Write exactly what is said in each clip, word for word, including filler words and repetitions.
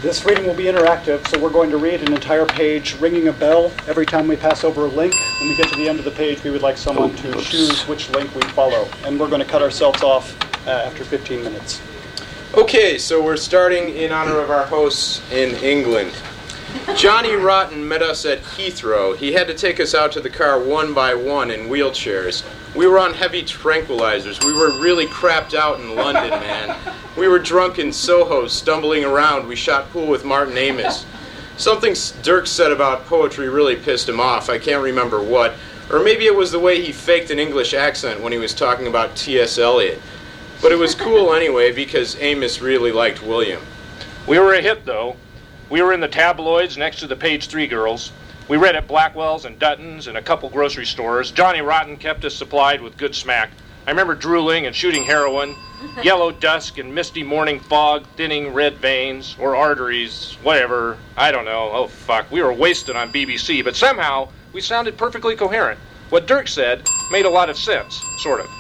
This reading will be interactive, so we're going to read an entire page, ringing a bell every time we pass over a link. When we get to the end of the page, we would like someone to choose which link we follow. And we're going to cut ourselves off uh, after fifteen minutes. Okay, so we're starting in honor of our hosts in England. Johnny Rotten met us at Heathrow. He had to take us out to the car one by one in wheelchairs. We were on heavy tranquilizers. We were really crapped out in London, man. We were drunk in Soho, stumbling around. We shot pool with Martin Amis. Something Dirk said about poetry really pissed him off. I can't remember what. Or maybe it was the way he faked an English accent when he was talking about T S Eliot. But it was cool anyway, because Amos really liked William. We were a hit, though. We were in the tabloids next to the Page Three girls. We read at Blackwell's and Dutton's and a couple grocery stores. Johnny Rotten kept us supplied with good smack. I remember drooling and shooting heroin, yellow dusk and misty morning fog, thinning red veins or arteries, whatever. I don't know. Oh, fuck. We were wasted on B B C, but somehow we sounded perfectly coherent. What Dirk said made a lot of sense, sort of.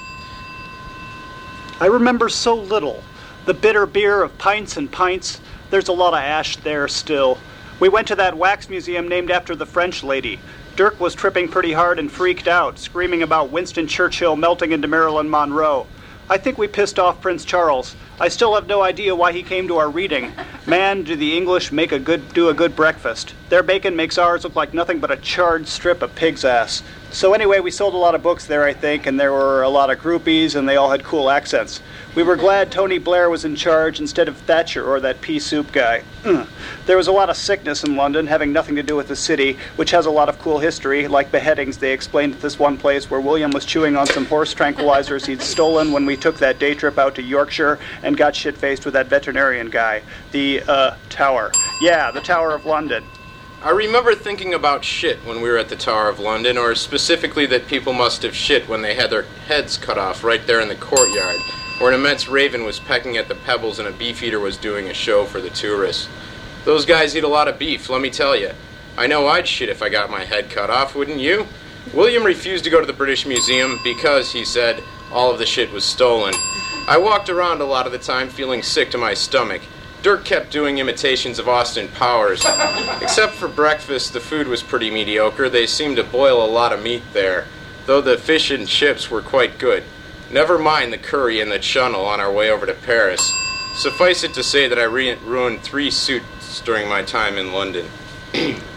I remember so little. The bitter beer of pints and pints. There's a lot of ash there still. We went to that wax museum named after the French lady. Dirk was tripping pretty hard and freaked out, screaming about Winston Churchill melting into Marilyn Monroe. I think we pissed off Prince Charles. I still have no idea why he came to our reading. Man, do the English make a good do a good breakfast. Their bacon makes ours look like nothing but a charred strip of pig's ass. So anyway, we sold a lot of books there, I think, and there were a lot of groupies, and they all had cool accents. We were glad Tony Blair was in charge instead of Thatcher or that pea soup guy. Mm. There was a lot of sickness in London, having nothing to do with the city, which has a lot of cool history, like beheadings they explained at this one place where William was chewing on some horse tranquilizers he'd stolen when we took that day trip out to Yorkshire and got shit-faced with that veterinarian guy. The, uh, Tower. Yeah, the Tower of London. I remember thinking about shit when we were at the Tower of London, or specifically that people must have shit when they had their heads cut off right there in the courtyard, where an immense raven was pecking at the pebbles and a beefeater was doing a show for the tourists. Those guys eat a lot of beef, let me tell you. I know I'd shit if I got my head cut off, wouldn't you? William refused to go to the British Museum because, he said, all of the shit was stolen. I walked around a lot of the time feeling sick to my stomach. Dirk kept doing imitations of Austin Powers. Except for breakfast, the food was pretty mediocre. They seemed to boil a lot of meat there, though the fish and chips were quite good. Never mind the curry and the chunnel on our way over to Paris. Suffice it to say that I re- ruined three suits during my time in London.